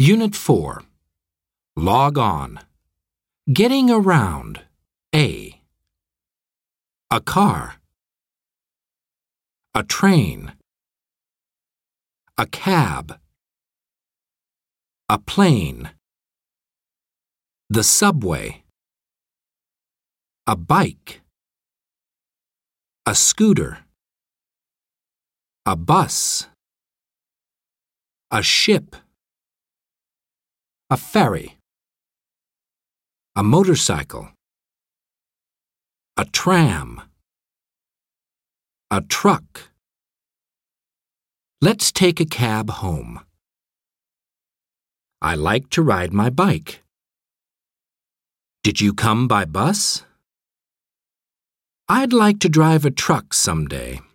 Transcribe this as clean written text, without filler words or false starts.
Unit 4. Log on. Getting around. A. A car. A train. A cab. A plane. The subway. A bike. A scooter. A bus. A ship. A ferry. A motorcycle. A tram. A truck. Let's take a cab home. I like to ride my bike. Did you come by bus? I'd like to drive a truck someday.